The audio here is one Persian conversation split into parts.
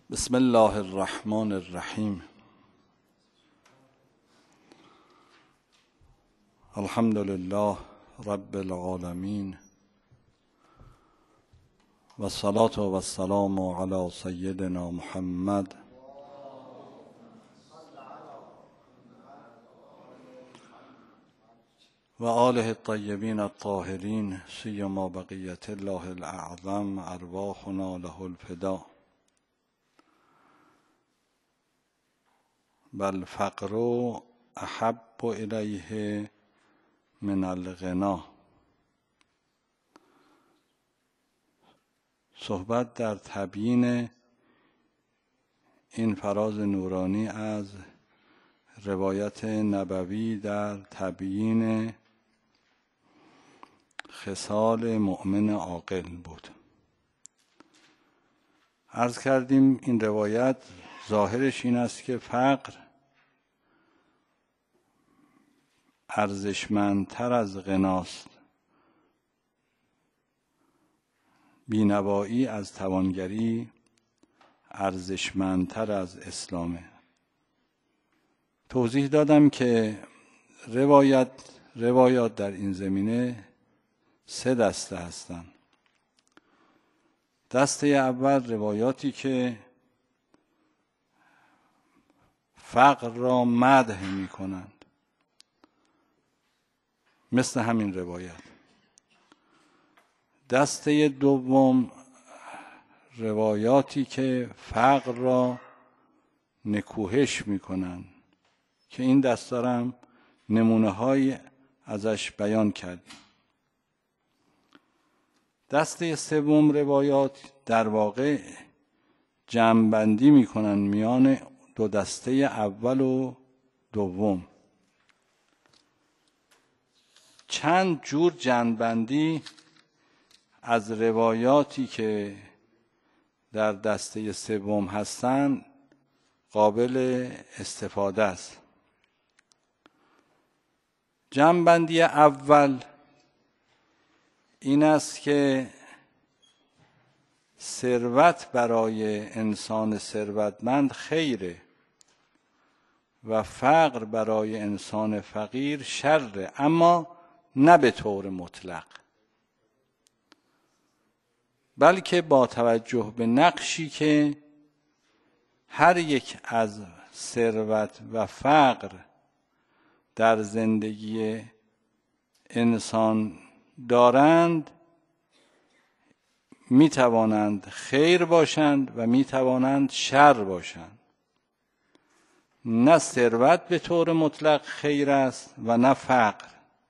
بسم الله الرحمن الرحیم. الحمد لله رب العالمین و الصلاة و السلام علی سیدنا محمد و آله الطیبین الطاهرین سیما بقیة الله الاعظم ارواحنا له الفدا. بل فقر احب الیه من الغنا. صحبت در تبیین این فراز نورانی از روایت نبوی در تبیین خصال مؤمن عاقل بود. عرض کردیم این روایت ظاهرش این است که فقر ارزشمندتر از غناست، بینوایی از توانگری ارزشمندتر از اسلامه. توضیح دادم که روایات در این زمینه 3 دسته هستند. دسته اول روایاتی که فقر را مدح می کنند، مثل همین روایت. دسته دوم روایاتی که فقر را نکوهش می کنند، که این دسته را هم نمونه های ازش بیان کردیم. دسته سوم روایات در واقع جمع‌بندی می کنند میان 2 دسته اول و دوم. چند جور جمع‌بندی از روایاتی که در دسته سوم هستند قابل استفاده است. جمع‌بندی اول این است که ثروت برای انسان ثروتمند خیره و فقر برای انسان فقیر شره، اما نه به طور مطلق، بلکه با توجه به نقشی که هر یک از ثروت و فقر در زندگی انسان دارند، می توانند خیر باشند و می توانند شر باشند. نه ثروت به طور مطلق خیر است و نه فقر.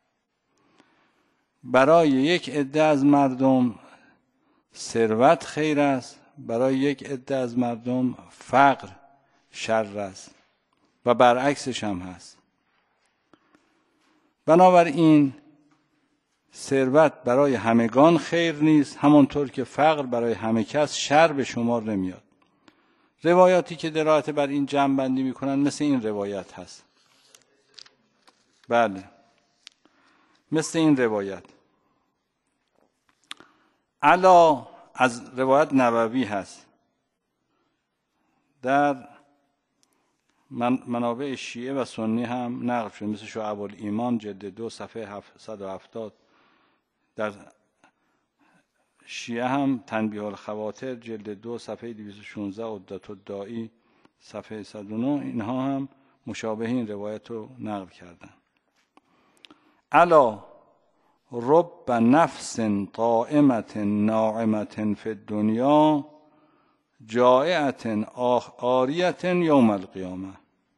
برای یک عده از مردم ثروت خیر است، برای یک عده از مردم فقر شر است و برعکسش هم هست. بنابراین ثروت برای همگان خیر نیست، همانطور که فقر برای همه کس شر به شمار نمیاد. روایاتی که دلالت بر این جمع‌بندی میکنن مثل این روایت هست. بله، مثل این روایت. علا از روایت نبوی هست، در منابع شیعه و سنی هم نقل شده، مثل شعب الایمان جلد 2 صفحه 770. در شیعه هم تنبیه الخواطر جلد 2 صفحه 216، عدة الداعی صفحه 109، اینها هم مشابه این روایت رو نقل کردن. الا رب نفس قائمة ناعمة فی الدنیا جائعة عاریة یوم القیامه.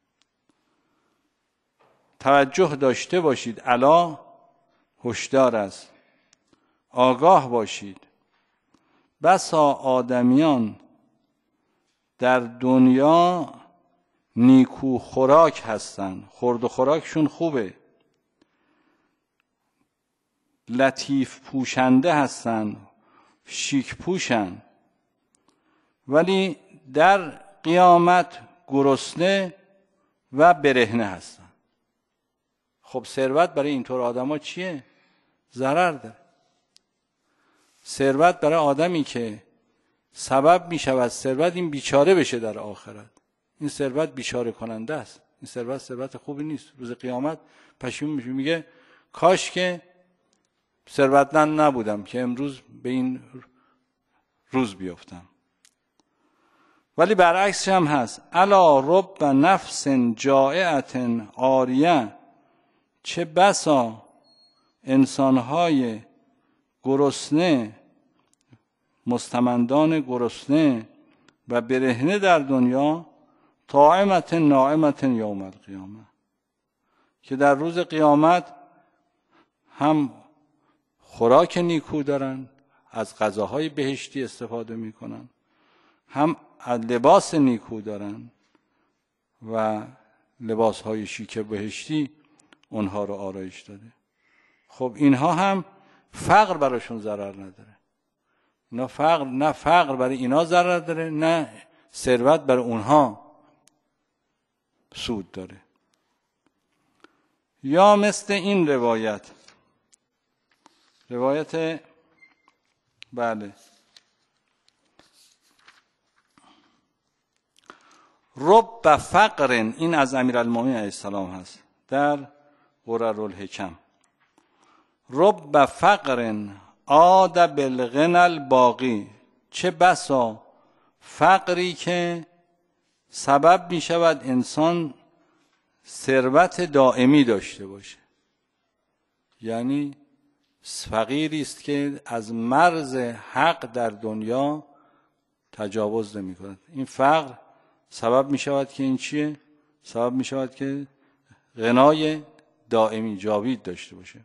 توجه داشته باشید، الا هشدار است، آگاه باشید. بسا آدمیان در دنیا نیکو خوراک هستند، خورد و خوراکشون خوبه، لطیف پوشنده هستند، شیک پوشن، ولی در قیامت گرسنه و برهنه هستند. خب ثروت برای اینطور آدما چیه؟ ضرر داره. ثروت برای آدمی که سبب می شود ثروت این بیچاره بشه در آخرت. این ثروت بیچاره کننده است. این ثروت خوبی نیست. روز قیامت پشیمون میشه، میگه کاش که ثروتمند نبودم که امروز به این روز بیفتم. ولی برعکسش هم هست. الا رب نفس جائعة عاریه، چه بسا انسانهای گرسنه، مستمندان گرسنه و برهنه در دنیا، طاعمة ناعمة یوم القیامه، که در روز قیامت هم خوراک نیکو دارن، از غذاهای بهشتی استفاده میکنن، هم از لباس نیکو دارن و لباسهای شیک بهشتی اونها رو آرایش داده. خب اینها هم فقر براشون ضرر نداره. نه فقر برای اینا ضرر داره، نه ثروت برای اونها سود داره. یا مثل این روایت بله، رب فقر، این از امیرالمومنین علیه السلام هست در قررالحکم. رب فقر عاد بالغنى الباقی، چه بسا فقری که سبب می شود انسان ثروت دائمی داشته باشه. یعنی فقیری است که از مرز حق در دنیا تجاوز نمی کند. این فقر سبب می شود که این چیه؟ سبب می شود که غنای دائمی جاوید داشته باشه.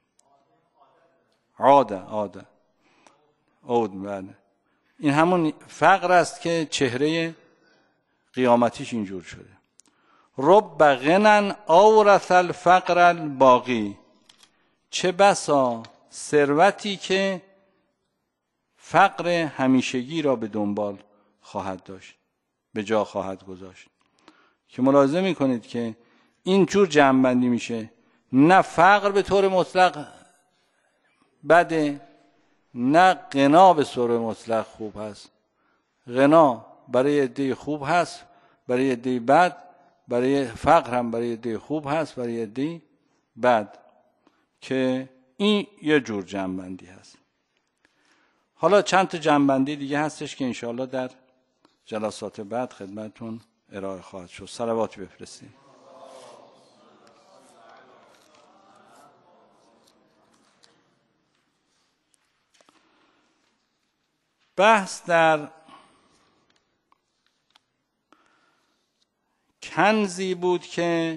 عود بله. این همون فقر است که چهره قیامتیش اینجور شده. رب غنى اورث الفقر الباقی، چه بسا ثروتی که فقر همیشگی را به دنبال خواهد داشت، به جا خواهد گذاشت. که ملاحظه میکنید که این جور جمع‌بندی میشه، نه فقر به طور مطلق بده، نه غنا به طور مطلق خوب هست. غنا برای عده خوب هست، برای عده بد، برای فقر هم برای عده خوب هست، برای عده بد، که این یه جور جمع‌بندی هست. حالا چند تا جمع‌بندی دیگه هستش که انشاءالله در جلسات بعد خدمتتون ارائه خواهد شد. صلواتی بفرستید. بحث در کنزی بود که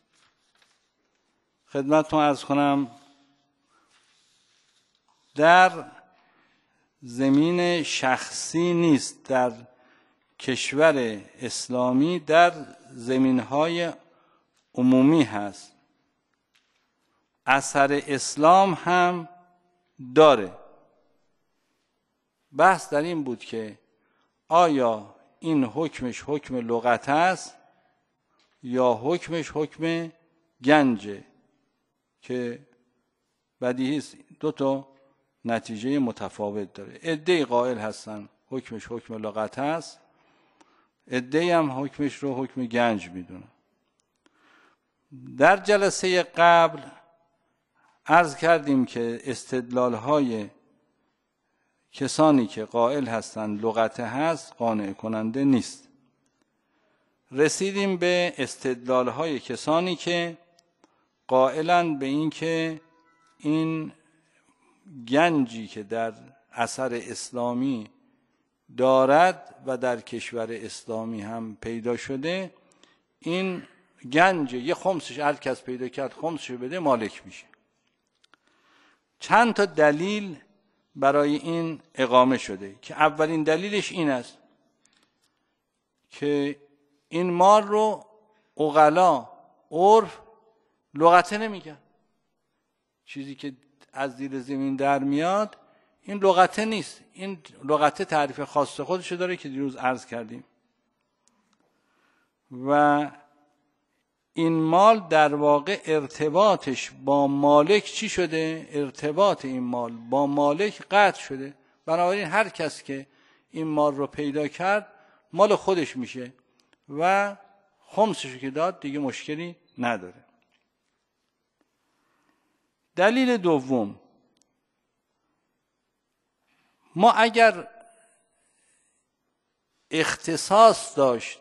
خدمتتون عرض کنم در زمین شخصی نیست، در کشور اسلامی در زمینهای عمومی هست. اثر اسلام هم داره. بحث در این بود که آیا این حکمش حکم لغت است یا حکمش حکم گنجه، که بدیهی است دو تا نتیجه متفاوت داره. عده‌ای قائل هستن حکمش حکم لغت است، عده‌ای هم حکمش رو حکم گنج میدونن. در جلسه قبل عرض کردیم که استدلال‌های کسانی که قائل هستند لغت هست قانع کننده نیست. رسیدیم به استدلال‌های کسانی که قائلند به این که این گنجی که در اثر اسلامی دارد و در کشور اسلامی هم پیدا شده، این گنج یه خمسش هر کس پیدا کرد خمسش بده مالک میشه. چند تا دلیل برای این اقامه شده که اولین دلیلش این است که این مال رو عقلا عرف لغته نمیگن. چیزی که از زیر زمین در میاد این لغته نیست. این لغته تعریف خاص خودش داره که دیروز عرض کردیم. و این مال در واقع ارتباطش با مالک چی شده؟ ارتباط این مال با مالک قطع شده. بنابراین هر کس که این مال رو پیدا کرد مال خودش میشه و خمسشو که داد دیگه مشکلی نداره. دلیل دوم، ما اگر اختصاص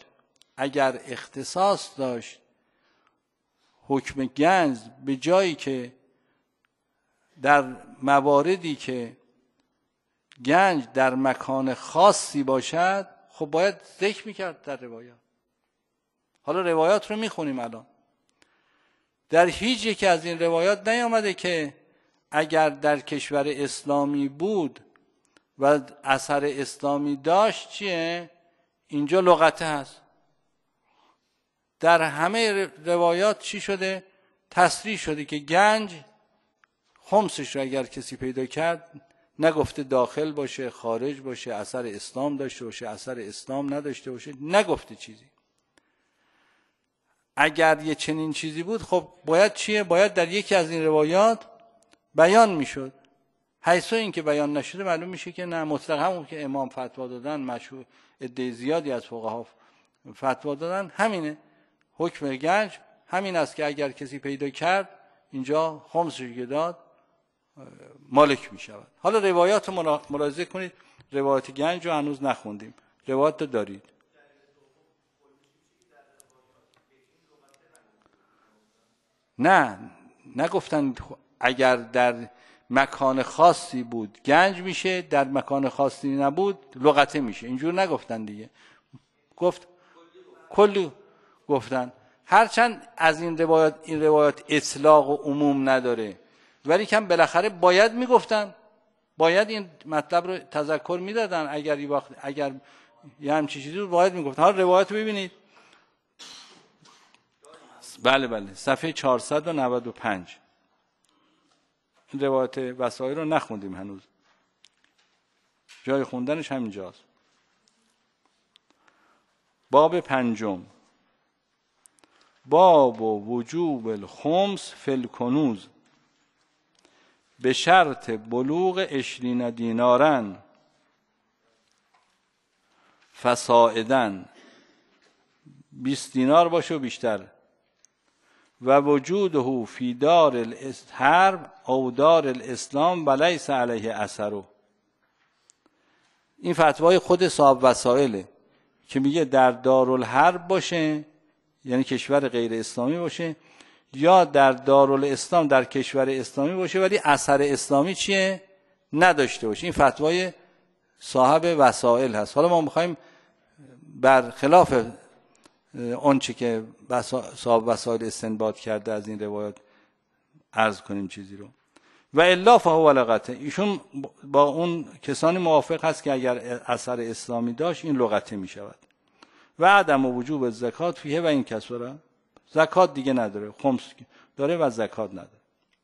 داشت حکم گنج به جایی که در مواردی که گنج در مکان خاصی باشد خب باید ذکر میکرد در روایات. حالا روایات رو میخونیم الان. در هیچ یک از این روایات نیامده که اگر در کشور اسلامی بود و اثر اسلامی داشت چیه؟ اینجا لغته هست. در همه روایات چی شده؟ تصریح شده که گنج خمسش رو اگر کسی پیدا کرد نگفته داخل باشه، خارج باشه، اثر اسلام داشته باشه، اثر اسلام نداشته باشه، نگفته چیزی. اگر یه چنین چیزی بود خب باید چیه؟ باید در یکی از این روایات بیان میشد. حیث این که بیان نشده معلوم میشه که نه، مطلق همون که امام فتوا دادن، مشهور عده زیادی از فقها فتوا دادن همینه. حکم گنج همین است که اگر کسی پیدا کرد اینجا خمسش که داد مالک می شود. حالا روایات ملاحظه کنید، روایات گنج رو هنوز نخوندیم. روایات دارید؟ نه، نگفتن اگر در مکان خاصی بود گنج میشه، در مکان خاصی نبود لغته میشه. اینجور نگفتن دیگه. گفت کلی گفتن. هرچند از این روایات اطلاق و عموم نداره ولی کم بالاخره باید میگفتن، باید این مطلب رو تذکر میدادن. اگر یه همچین چیزی رو باید میگفتن. حالا روایت رو ببینید. بله صفحه 495. این روایت وسائل رو نخوندیم هنوز، جای خوندنش همینجاست. باب پنجم، باب وجوب الخمس فی الکنوز به شرط بلوغ 20 دینارا فصاعدا، 20 دینار باشه و بیشتر، و وجوده فی دار الحرب او دار الاسلام و لیس علیه اثره. این فتوای خود صاحب وسائله که میگه در دارالحرب باشه، یعنی کشور غیر اسلامی باشه، یا در دارالاسلام در کشور اسلامی باشه ولی اثر اسلامی چیه؟ نداشته باشه. این فتوای صاحب وسائل هست. حالا ما میخوایم برخلاف آنچه که صاحب وسائل استنباط کرده از این روایات عرض کنیم چیزی رو. و الا فهو لغته، ایشون با اون کسانی موافق هست که اگر اثر اسلامی داشت این لغته می شود. و عدم وجوب زکات فیه و این کسره، زکات دیگه نداره، خمس داره و زکات نداره.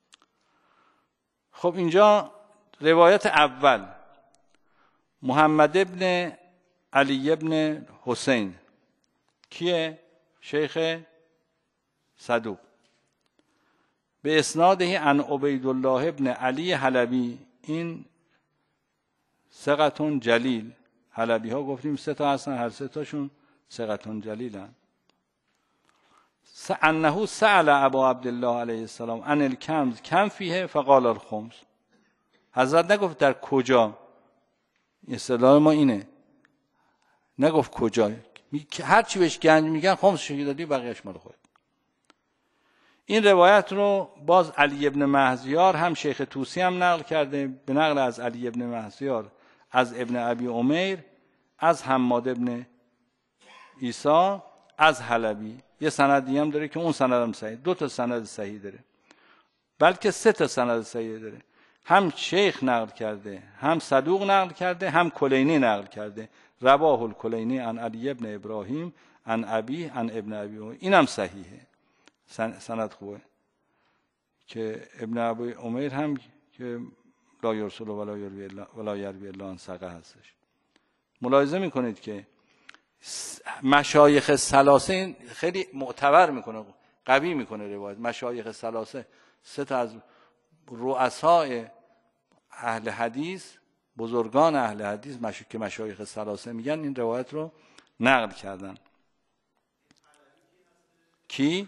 خب اینجا روایت اول، محمد ابن علی ابن حسین کیه؟ شیخ صدوق. به اسناده عن عبیدالله ابن علی حلبی، این ثقة جلیل. حلبی ها گفتیم 3 تا هستن، هر 3 تاشون ثقة جلیلن. انه سأل ابا عبدالله علیه السلام عن الکنز کم فیه فقال الخمس. حضرت نگفت در کجا، اصطلاح ما اینه، نگفت کجا، هر چی بهش گنج میگن خمسش دادی بقیه‌اش مال خود. این روایت رو باز علی ابن مهزیار هم شیخ طوسی هم نقل کرده، به نقل از علی ابن مهزیار از ابن ابی عمیر از حماد ابن عیسی از حلبی. یه سندی هم داره که اون سند هم صحیح، 2 تا سند صحیح داره، بلکه 3 تا سند صحیح داره. هم شیخ نقل کرده، هم صدوق نقل کرده، هم کلینی نقل کرده. رواه الکلینی عن علی ابن ابراهیم عن ابی عن ابن ابی عمیر. اینم صحیحه، سند خوبه. که ابن ابی عمیر هم که لا یرسل ولا یروی الا عن ثقه هستش. ملاحظه میکنید که مشایخ ثلاثه خیلی معتبر میکنه، قوی میکنه روایت. مشایخ ثلاثه 3 تا از رؤسای اهل حدیث بزرگان اهل حدیث که مشایخ ثلاثه میگن این روایت رو نقل کردن. کی؟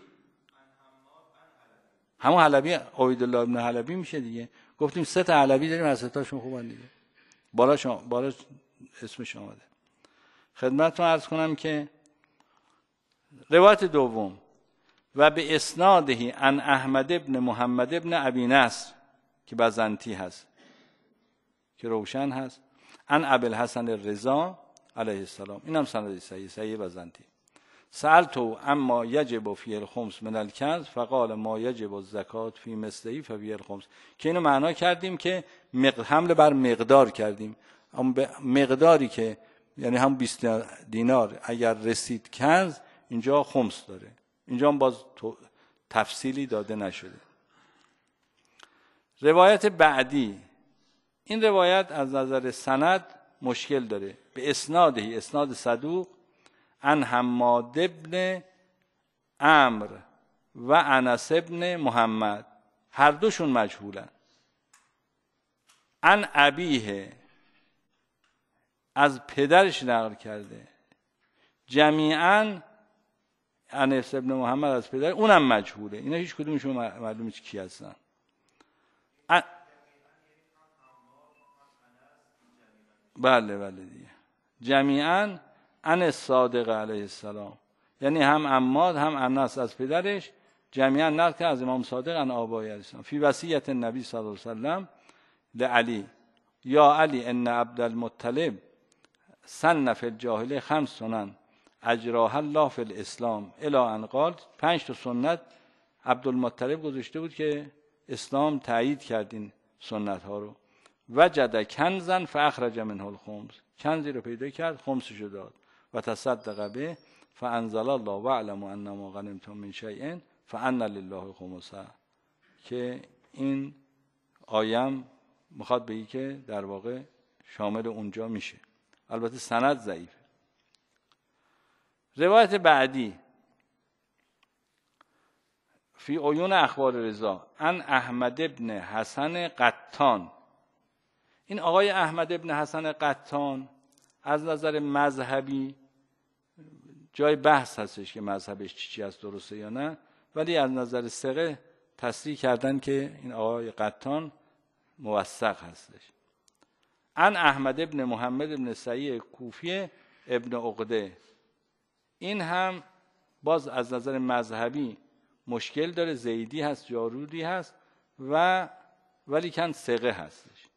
همون حلبی، عبیدالله ابن حلبی میشه دیگه. گفتیم 3 تا حلبی داریم، از 3 تاشون خوبن دیگه. بالا اسمش آمده. خدمتتون عرض کنم که روایت دوم و به اسنادهی عن احمد ابن محمد ابن ابی نصر که بزنتی هست که روشن هست، عن ابی الحسن الرضا علیه السلام، اینم سند صحیح بزنتی. سألته اما یجب فی الخمس من الکنز فقال ما یجب الزکات فی مثله ففی الخمس، که اینو معنا کردیم که حمل بر مقدار کردیم، اما مقداری که یعنی هم 20 دینار اگر رسید کنز اینجا خمس داره، اینجا هم باز تفصیلی داده نشده. روایت بعدی، این روایت از نظر سند مشکل داره. به اسنادهی، اسناد صدوق، عن حماد ابن عمرو و انس ابن محمد، هر دوشون مجهولن. عن ابیه، از پدرش نقل کرده. جمیعاً انس ابن محمد از پدر، اونم مجهوله. اینا هیچ کدومشون معلوم نیست کی هستن. بله دیگه. جمیعاً عن صادق علیه السلام، یعنی هم عماد هم انس از پدرش جمیعاً نقل کرد از امام صادق عن آبای علیه السلام. فی وصیت النبی صلی الله علیه وسلم لعلی، یا علی ان عبدالمطلب سن فی الجاهلیه 5 سنن اجراها الله فی الاسلام الی ان قال، 5 تا سنت عبدالمطلب گذاشته بود که اسلام تایید کرد این سنت ها رو. وجد کنزا فاخرج منه الخمس، کنزی رو پیدا کرد، خمسشو داد. و تصدق به فانزل الله واعلموا انما غنمتم من شیء فان لله خمسه، که این آیم میخواد بگی که در واقع شامل اونجا میشه. البته سند ضعیفه. روایت بعدی فی عیون اخبار رضا عن احمد ابن حسن قطان. این آقای احمد ابن حسن قطان از نظر مذهبی جای بحث هستش که مذهبش چی هست، درسته یا نه، ولی از نظر ثقه تصریح کردن که این آقای قطان موثق هستش. عن احمد ابن محمد ابن سعید کوفی ابن عقده، این هم باز از نظر مذهبی مشکل داره، زیدی هست، جارودی هست ولی کن ثقه هستش.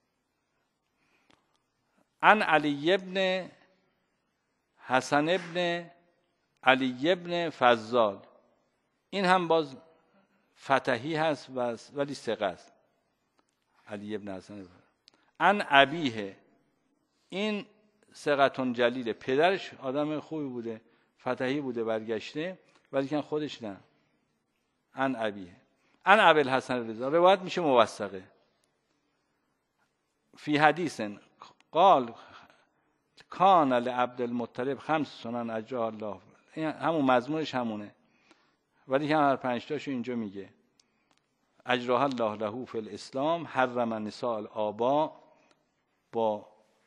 عن علی ابن حسن ابن علی ابن فضال، این هم باز فتحی هست ولی ثقه است. علی ابن حسن ابن. عن ابیه، این ثقتون جلیله، پدرش آدم خوبی بوده، فتحی بوده، برگشته، ولی کن خودش نه. عن ابیه عن ابی الحسن رضا، روایت میشه موثقه. فی حدیث قال کان لعبدالمطلب 5 سنن اجراها الله، همون مضمونش همونه، ولی که هر 5 تاشو اینجا میگه. اجراها الله له فی الاسلام، حرم نساء الآبا، با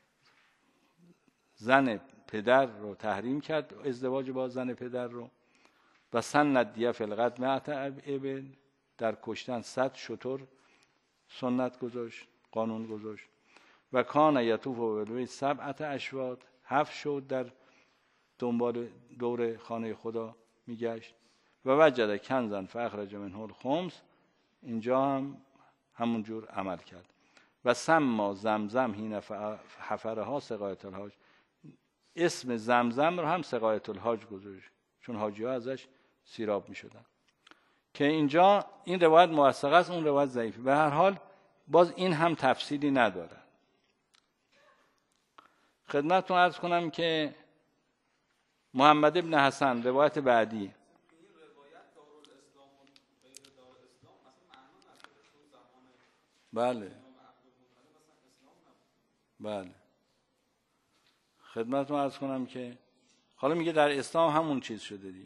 زن پدر رو تحریم کرد، ازدواج با زن پدر رو. و سنت دیه فی القتل 100 ابل، در کشتن 100 شتر سنت گذاشت، قانون گذاشت. و کان یطوف بالبیت 7 اشواط، 7 شد در دنبال دور خانه خدا میگشت. و وجد کنزا فاخرج منه الخمس، اینجا هم همون جور عمل کرد. و سما زمزم حین حفرها سقایت الحاج، اسم زمزم رو هم سقایت الحاج گذاشت، چون حاجی ها ازش سیراب می شدن. که اینجا این روایت موثقه است، اون روایت ضعیفه. به هر حال باز این هم تفصیلی نداره. خدمتتون عرض کنم که محمد ابن حسن، روایت بعدی. بله خدمتتون عرض کنم که حالا میگه در اسلام همون چیز شده دیگه.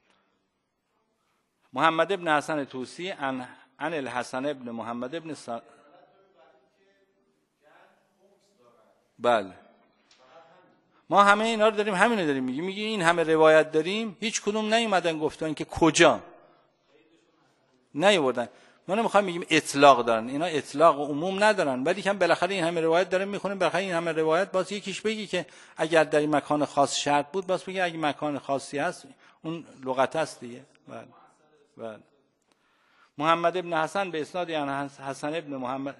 محمد ابن حسن توسی عن الحسن ابن محمد ابن بله ما همه اینا رو داریم، همینو داریم میگیم. میگی این همه روایت داریم، هیچ کدوم نیومدن گفتن که کجا نیوردن. ما نمیخوایم بگیم اطلاق دارن، اینا اطلاق عموم ندارن، ولی که بالاخره این همه روایت داریم میخونیم، بالاخره این همه روایت باز یکیش بگی که اگر در این مکان خاص شرط بود، باز بگی اگه مکان خاصی هست اون لغت است دیگه. بله بله. محمد ابن حسن به اسناد حسن ابن محمد،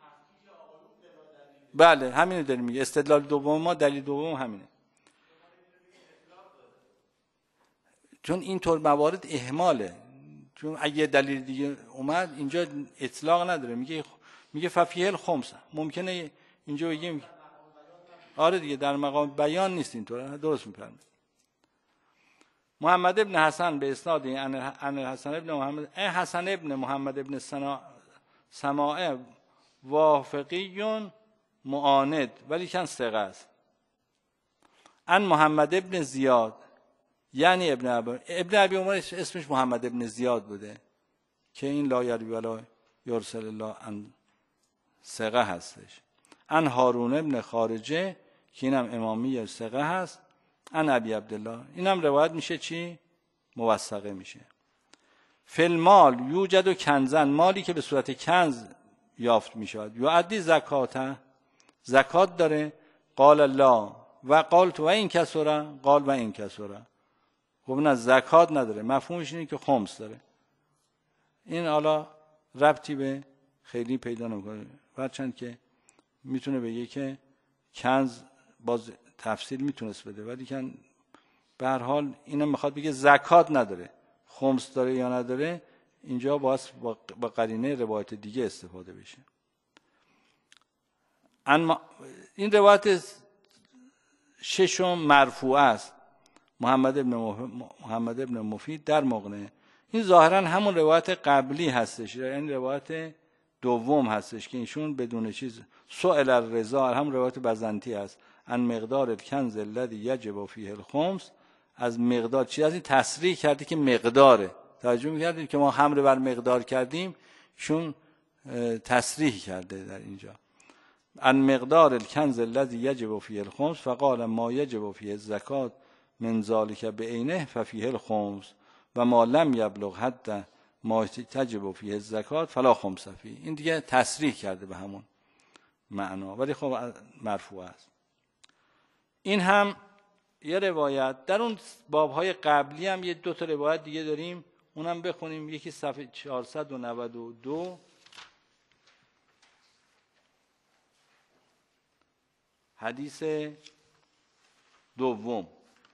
بله همینو داریم میگه. استدلال دوم ما، دلیل دوم همینه. چون اینطور موارد اهماله، چون اگه دلیل دیگه اومد اینجا اطلاق نداره، میگه ففیه الخمس. ممکنه اینجا بگیم آره دیگه در مقام بیان نیست، اینطور درست میفرمایید. محمد ابن حسن به اسناد ان حسن ابن محمد حسن ابن محمد ابن سماعه وافقی معاند ولی کن ثقه است. ان محمد ابن زیاد یعنی ابن ابی عمر اسمش محمد ابن زیاد بوده که این لا یروی ولا یرسل الله ان ثقه هستش. ان هارون ابن خارجه که اینم امامی ثقه هست. ان ابی عبدالله اینم روایت میشه چی؟ موثقه میشه. فالمال یوجد و کنزن، مالی که به صورت کنز یافت میشود. یعدی زکات داره. قال الله و قالت و این کسره، قال و این کسره. خب نه زکات نداره، مفهومش اینه که خمس داره. این حالا ربطی به خیلی پیدا نمیکنه، هرچند که میتونه بگه که کنز باز تفسیر میتونست بده، ولی که به هر حال اینا میخواد بگه زکات نداره، خمس داره یا نداره، اینجا باز با قرینه روایت دیگه استفاده بشه. این روایت ششم مرفوع است. محمد ابن مفید در مغنی. این ظاهرا همون روایت قبلی هستش، یعنی روایت دوم هستش که ایشون بدون چیز سئل الرضا، هم روایت بزنتی است، ان مقدار الکنز الذی یجب فیه الخمس، از مقدار چی، از این تصریح کرده که مقداره. توجه می‌کردید که ما حمله بر مقدار کردیم، چون تصریح کرده در اینجا. ان مقدار الکنز الذی یجب فیه الخمس فقال ما یجب فیه الزکات من ذلک بعینه ففیه الخمس و ما لم یبلغ حتی ما تجب فیه الزکات فلا خمس فیه. این دیگه تصریح کرده به همون معنا، ولی خب مرفوع است. این هم یه روایت. در اون بابهای قبلی هم یه دو تا روایت دیگه داریم، اونم بخونیم. یکی صفحه 492 حدیث دوم.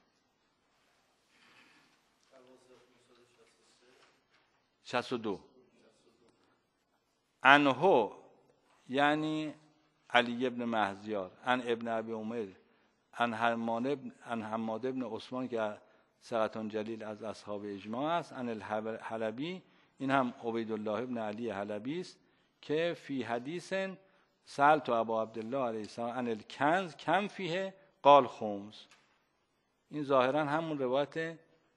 انهو یعنی علی ابن مهزیار، ان ابن ابی عمر، ان حماد ابن عثمان که ثقة جلیل از اصحاب اجماع است، ان الحلبی، این هم عبیدالله ابن علی حلبی است که فی حدیث سألت ابا عبدالله علیه السلام ان الکنز کم فیه قال خمس. این ظاهرا همون روایت،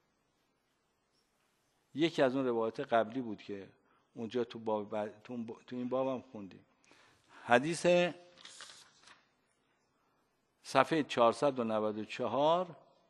یکی از اون روایت قبلی بود که اونجا تو این باب هم خوندیم. حدیث صفحه 494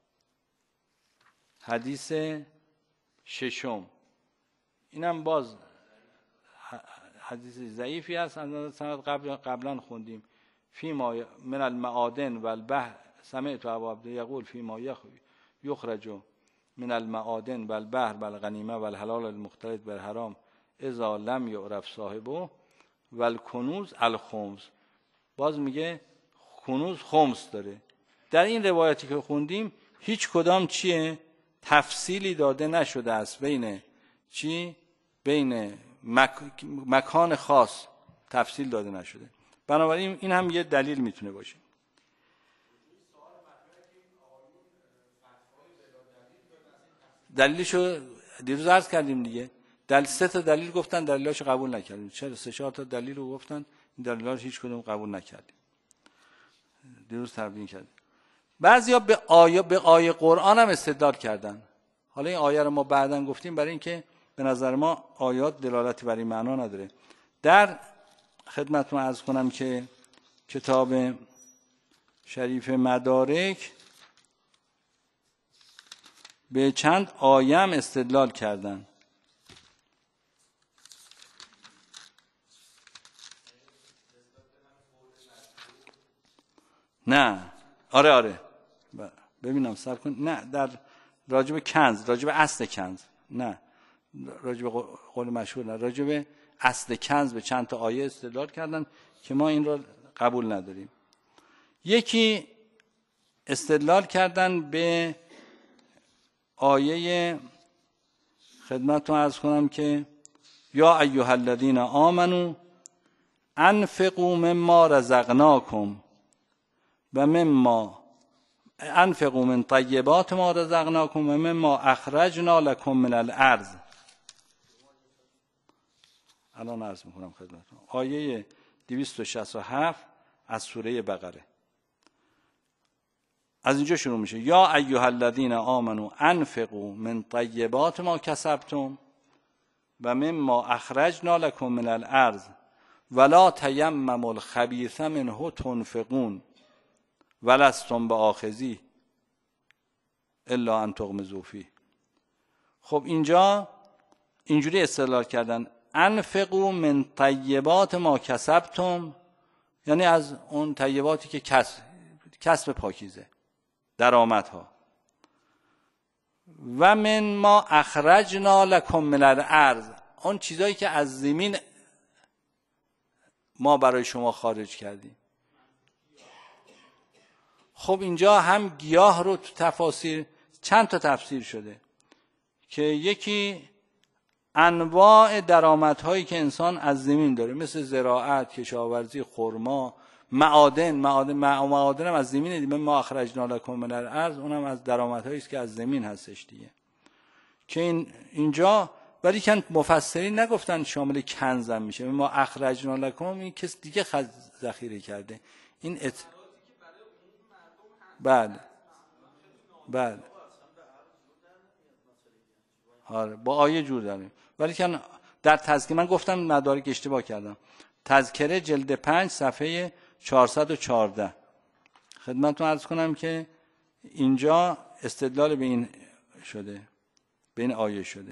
حدیث ششم. اینم باز حدیث ضعیفی است، از سند قبلا خوندیم. فی ما من المعادن و البحر سمعت ابا عبد یقول فی ما یخرج من المعادن و البحر و الغنیمه و الحلال المختلط بالحرام اذا لم یعرف صاحبه و الکنوز الخمس. باز میگه کنوز خمس داره. در این روایتی که خوندیم هیچ کدام چیه تفصیلی داده نشده است بین چی، بین مکان خاص تفصیل داده نشده. بنابراین این هم یه دلیل میتونه باشه. دلیلشو دیروز عرض کردیم دیگه. سه تا دلیل گفتن، دلیلاشو قبول نکردیم. چرا 3-4 تا دلیل رو گفتن، این دلیلاش هیچ کدوم قبول نکردیم. دیروز تبیین کردیم. بعضیا به آیه قرآن هم استدلال کردن. حالا این آیه رو ما بعداً گفتیم برای اینکه به نظر ما آیات دلالتی بر این معنا نداره. در خدمتتون عرض کنم که کتاب شریف مدارک به چند آیه هم استدلال کردن. نه آره ببینم صبر کن. نه در راجب کنز، راجب اصل کنز، نه راجب قول مشهور، نه راجب اصل کنز به چند تا آیه استدلال کردن که ما این را قبول نداریم. یکی استدلال کردن به آیه خدمتتون عرض کنم که یا ایها الذین آمنوا انفقوا مما رزقناکم و مما انفقوا من طیبات ما رزقناکم و مما اخرجنا لکم من الارض. الان عرض میکنم خدمتتون آیه 267 از سوره بقره. از اینجا شروع میشه یا ایها الذین آمنوا انفقوا من طیبات ما کسبتم و مما اخرجنا لکم من الارض ولا تیمموا الخبیث منه تنفقون ولستم بآخذیه الا ان تغمضوا فیه. خب اینجا اینجوری استدلال کردن انفقوا من طیبات ما کسبتم، یعنی از اون طیباتی که کسب پاکیزه، درآمدها، و من ما اخرجنا لکم من الارض، اون چیزایی که از زمین ما برای شما خارج کردیم. خب اینجا هم گیاه رو تو تفاسیر چند تا تفسیر شده که یکی انواع درآمدهایی که انسان از زمین داره، مثل زراعت، کشاورزی، خرما، معادن هم از زمینه دیگه. ما اخرجنا لکم من الارض، اونم از درآمدهایی است که از زمین هستش دیگه. که اینجا ولی که مفسرین نگفتن شامل کنزم میشه. ما اخرجنا لکم این کس دیگه ذخیره کرده. این بله آره با آیه جور داریم. ولی که در تذکره من گفتم مدارک اشتباه کردم. تذکره جلد 5 صفحه 414 خدمتتون عرض کنم که اینجا استدلال به این شده، به این آیه شده.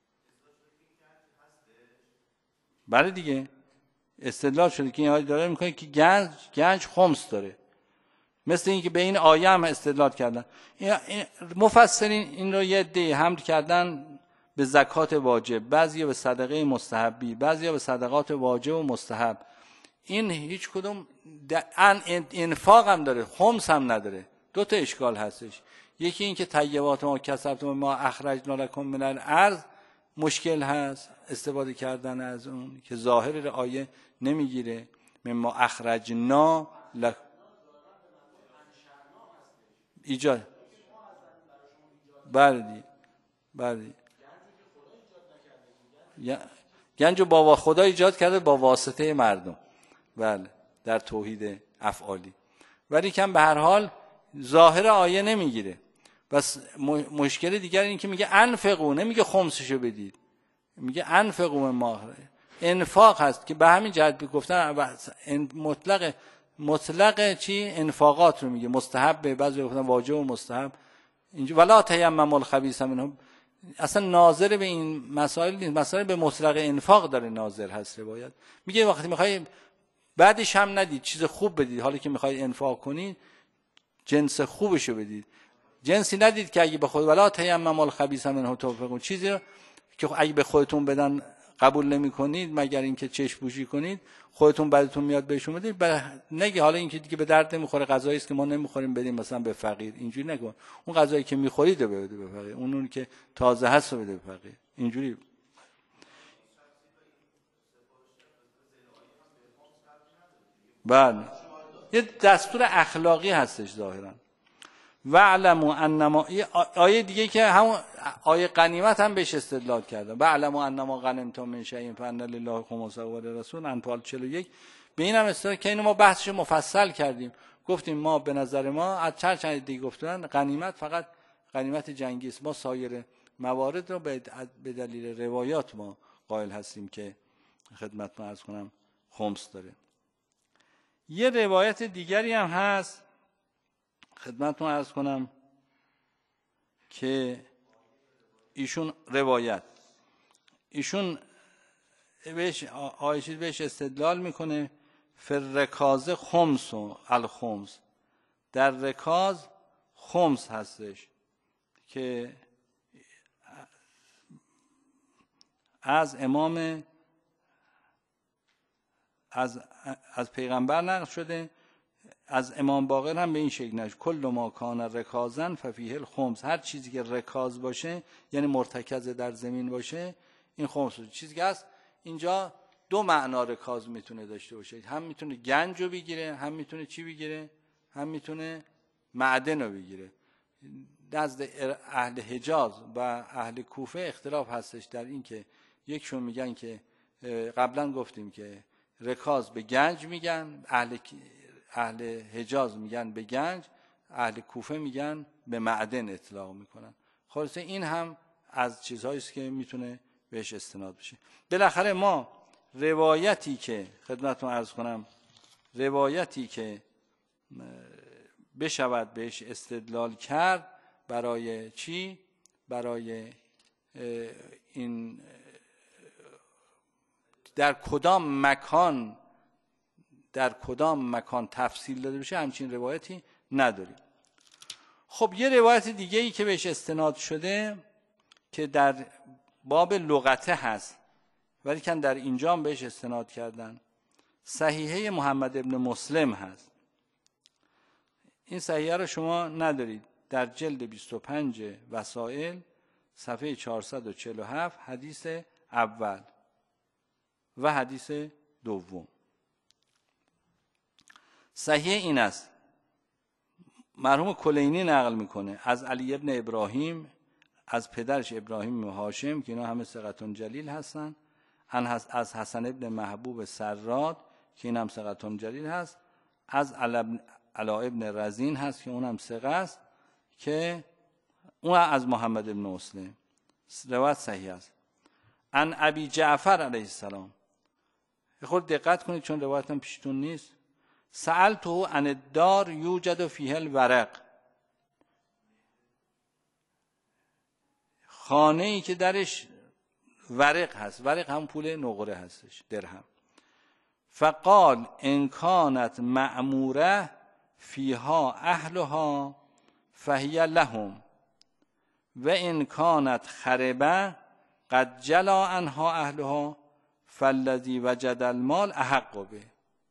بله دیگه استدلال شده که این آیه داره میکنه که گنج خمس داره. مثل این که به این آیه هم استدلال کردن. مفسرین این رو یه عده حمل کردن به زکات واجب، بعضیا به صدقه مستحبی، بعضیا به صدقات واجب و مستحب. این هیچ کدوم انفاق هم داره، خمس هم نداره. دو تا اشکال هستش. یکی این که طیبات ما کسبتم ما اخرجنا لکم من الارض مشکل هست استفاده کردن از اون که ظاهر آیه نمیگیره. ما اخرجنا لکم ایجاد بله گنج با خدا ایجاد کرده با واسطه مردم، بله در توحید افعالی. ولی کم به هر حال ظاهر آیه نمیگیره. بس مشکل دیگر این که میگه انفقوا، نمیگه خمسشو بدید، میگه انفقوا ما انفاق هست که به همین جهت گفتن مطلق چی انفاقات رو میگه، مستحب بعضی گفتن واجب و مستحب. اینجا ولا تیمموا الخبیث منه اصلا ناظر به این مسائل نیست، مسائل به مطلق انفاق داره ناظر هست. روایت میگه وقتی میخوای بعدش هم ندید، چیز خوب بدید. حالا که میخوای انفاق کنید جنس خوبشو بدید، جنسی ندید که اگه به خود ولا تیمموا الخبیث منه تنفقون، چیزی رو که اگه به خودتون بدن قبول نمی کنید مگر اینکه چشم پوشی کنید، خودتون بعدتون میاد بهشون بدید. نگی حالا اینکه دیگه به درد نمیخوره، غذایی است که ما نمیخوریم بدیم مثلا به فقیر، اینجوری نگو. اون غذایی که میخورید رو بده به فقیر، اون که تازه هست رو بده به فقیر. اینجوری بله یه دستور اخلاقی هستش ظاهرا. وَاعْلَمُوا انما آیه دیگه که همون آیه غنیمت هم بهش استدلال کرده. وَاعْلَمُوا انما غنمتم من شیء فأن لله خمسه و للرسول انفال 41. به این هم استدلال که اینو ما بحثش مفصل کردیم، گفتیم ما به نظر ما از چند دیگه گفتن غنیمت فقط غنیمت جنگی است. ما سایر موارد رو به دلیل روایات ما قائل هستیم که خدمتتون عرض کنم خمس داره. یه روایت دیگری هم هست خدمتتون عرض کنم که ایشون روایت، ایشون بهش استدلال میکنه فررکاز خمس و الخمس، در رکاز خمس هستش که از امام از پیغمبر نقل شده، از امام باقر هم به این شکل نشه کل ما کان رکازن ففیه الخمس، هر چیزی که رکاز باشه یعنی مرتکز در زمین باشه این خمس باشه. چیزی که هست اینجا دو معنا رکاز میتونه داشته باشه، هم میتونه گنج رو بگیره، هم میتونه چی بگیره، هم میتونه معدن رو بگیره. نزد اهل حجاز و اهل کوفه اختلاف هستش در این که یکشون میگن که قبلا گفتیم که رکاز به گنج میگن، اهل حجاز میگن به گنج، اهل کوفه میگن به معدن اطلاق میکنن. خلاصه این هم از چیزهایی است که میتونه بهش استناد بشه. بالاخره ما روایتی که خدمتتون عرض کنم، روایتی که بشود بهش استدلال کرد برای چی؟ برای این در کدام مکان تفصیل داده بشه، همچین روایتی نداریم. خب یه روایت دیگه ای که بهش استناد شده که در باب لغته هست ولی که در اینجا هم بهش استناد کردن، صحیحه محمد ابن مسلم هست. این صحیحه رو شما ندارید، در جلد 25 وسائل صفحه 447 حدیث اول و حدیث دوم. صحیح این است، مرحوم کلینی نقل میکنه از علی ابن ابراهیم، از پدرش ابراهیم و هاشم که اینا همه ثقتون جلیل هستن، از حسن ابن محبوب سراد که این هم ثقتون جلیل هست، از علا ابن رزین هست که اونم ثقه است، که اون از محمد ابن مسلم. روایت صحیح است. عن ابی جعفر علیه السلام، خود دقت کنید چون روایت هم پیشتون نیست. سألته عن الدار یوجد فیه الورق، خانه ای که درش ورق هست، ورق هم پول نقره هستش، درهم. فقال ان کانت معموره فیها اهلها فهی لهم و ان کانت خربه قد جلا عنها اهلها فالذی وجد المال احق به.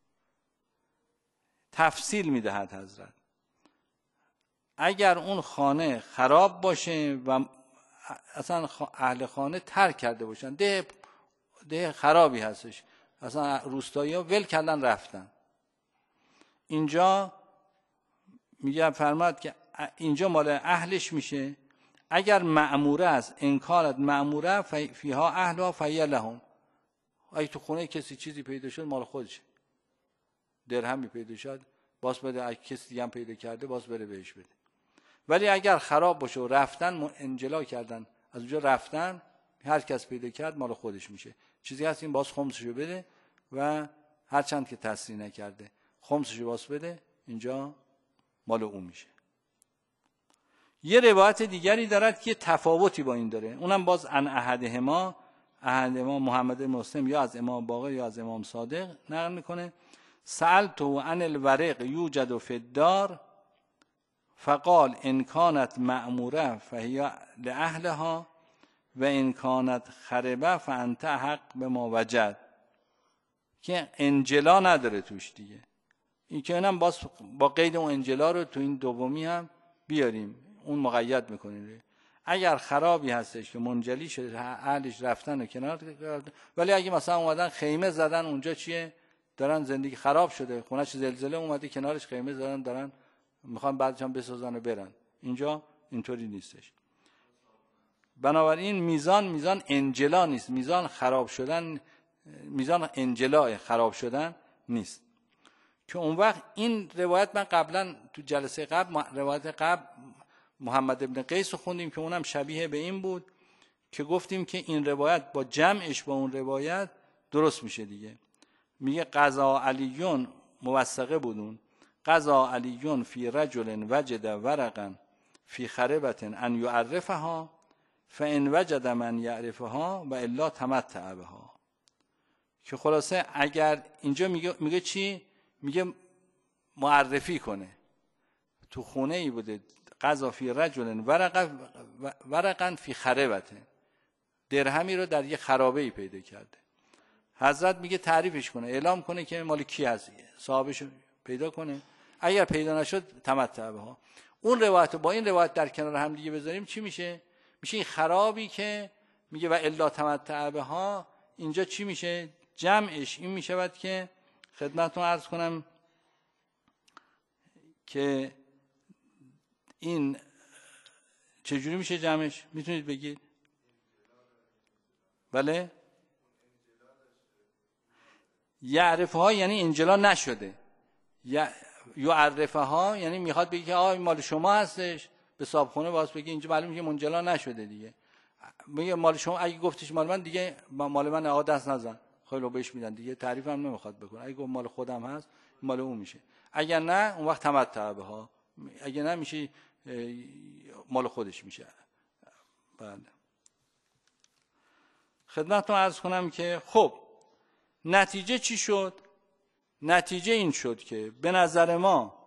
تفصیل میدهد حضرت، اگر اون خانه خراب باشه و اصلا اهل خانه ترک کرده باشن، ده خرابی هستش، اصلا روستایی ها ول کردن رفتن، اینجا میگه فرماد که اینجا مال اهلش میشه. اگر معموره است، انکارت معموره فیها اهلها فهی لهم، اگه تو خونه کسی چیزی پیدا شد مال خودشه، درهمی پیدا شد باز بده، اگه کسی دیگه هم پیدا کرده باز بره بهش بده. ولی اگر خراب باشه و رفتن انجلا کردن، از اونجا رفتن، هر کس پیدا کرد مال خودش میشه. چیزی هست این باز خمسشو بده و هر چند که تصریح نکرده خمسشو باز بده، اینجا مال اون میشه. یه روایت دیگری دارد که تفاوتی با این داره، اونم باز عن احدهما محمد مسلم یا از امام باقر یا از امام صادق نقل میکنه. سألته عن الورق یوجد فی الدار فقال ان کانت معموره فهی لاهلها و ان کانت خربه فانت حق به ما وجد، که انجلا نداره توش دیگه. این که اونم باز با قید اون انجلا رو تو این دومی هم بیاریم، اون مقید میکنه. اگر خرابی هستش که منجلی شده اهلش رفتن و کنار، ولی اگه مثلا اومدن خیمه زدن اونجا چیه، دارن زندگی خراب شده، خونه‌اش زلزله اومده کنارش خیمه زدن دارن میخوان بعدش هم بسازن و برن، اینجا اینطوری نیستش. بنابراین میزان انجلا نیست، میزان خراب شدن، میزان انجلا خراب شدن نیست. که اون وقت این روایت من قبلا تو جلسه قبل روایت قبل محمد ابن قیس رو خوندیم که اونم شبیه به این بود که گفتیم که این روایت با جمعش با اون روایت درست میشه دیگه. میگه قضا علیون موثقه بودون، قضا علی فی رجل وجد ورقا فی خربة ان یعرفها فان وجد من یعرفها و الا تمتع بها. که خلاصه اگر اینجا میگه چی؟ میگه معرفی کنه. تو خونه ای بوده قضا فی رجل ورقا فی خربة، درهمی رو در یه خرابه ای پیدا کرده. حضرت میگه تعریفش کنه، اعلام کنه که مال کی هست، صاحبش پیدا کنه. اگر پیدا نشد تمتع بها. اون روایت با این روایت در کنار هم دیگه بذاریم چی میشه؟ میشه این خرابی که میگه و الا تمتع بها، اینجا چی میشه؟ جمعش این میشود که خدمتتون عرض کنم که این چجوری میشه جمعش؟ میتونید بگید؟ بله؟ یعرفها یعنی انجلا نشده، یعرفها یعنی میخواد بگه که این مال شما هستش، به صاحبخونه باز بگه اینجا معلومه که منجلا نشده دیگه. میگه مال شما، اگه گفتش مال من دیگه مال من آقا دست نزن، خیلی بهش میدن دیگه، تعریف هم نمیخواد بکنه. اگه گفت مال خودم هست مال اون میشه، اگر نه اون وقت تمتع بها، اگه نه میشه مال خودش میشه. بله. خدمتتون عرض کنم که خب نتیجه چی شد؟ نتیجه این شد که به نظر ما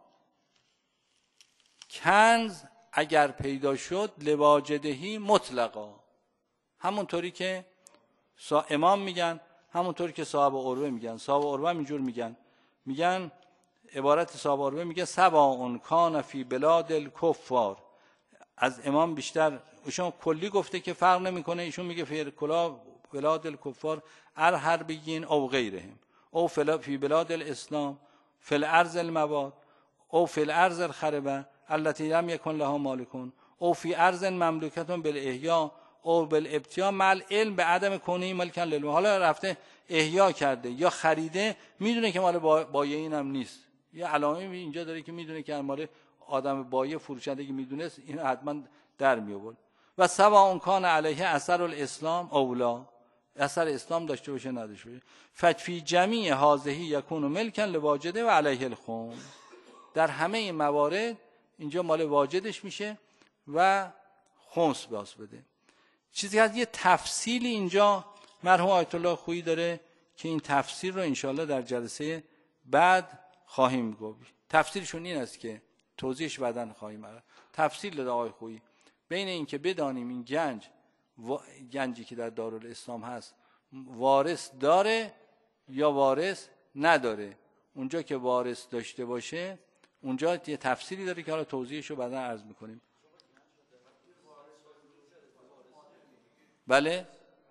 کنز اگر پیدا شد لواجدهی مطلقا، همونطوری که امام میگن، همونطوری که صاحب عروه میگن. صاحب عروه اینجور میگن عبارت صاحب عروه میگه سواء کان فی بلاد الکفار. از امام بیشتر، ایشون کلی گفته که فرق نمیکنه، ایشون میگه فی بلاد الکفار الحربیین او غیرهم او فی بلاد الاسلام فی الارض المواد او فی الارض الخربه التي لم يكن لها مالکون او فی ارض مملوکه بالاحیا او بالابتیاء مع العلم بعدم کونه ملکا للمال. حالا رفته احیا کرده یا خریده، میدونه که مال بایع اینم نیست، یه علامه اینجا داره که میدونه که مال آدم بایع فروشنده که میدونست این حتما در می آورد. و سواء کان علیه اثر الاسلام اولا، اثر اسلام داشته باشه نداشته باشه، ففی جمیع هذه یکون ملکا لواجده و علیه الخمس. در همه این موارد اینجا مال واجدش میشه و خمس باز بده. چیزی از یه تفصیلی اینجا مرحوم آیت الله خویی داره که این تفسیر رو انشاءالله در جلسه بعد خواهیم گفت. تفسیرشون این است که توضیحش بعداً خواهیم آورد. تفسیر داده آقای خویی بین این که بدانیم این گنجی که در دارالاسلام هست وارث داره یا وارث نداره. اونجا که وارث داشته باشه اونجا یه تفسیری داره که حالا توضیحش رو بعداً عرض میکنیم. بله؟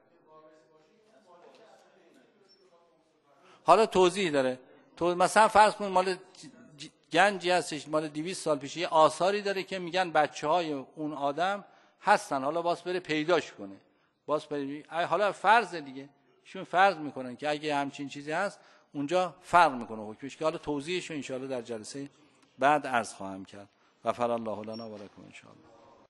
حالا توضیح داره. مثلا فرض کن مال گنجی هستش مال 200 سال پیش، یه آثاری داره که میگن بچه‌های اون آدم هستن، حالا باز بره پیداش کنه، باز بره. حالا فرض دیگه ایشون فرض میکنن که اگه همچین چیزی هست اونجا فرق میکنه حکمش، که حالا توضیحش رو ان شاء الله در جلسه بعد عرض خواهم کرد. غفر الله لنا و لکم ان شاء الله.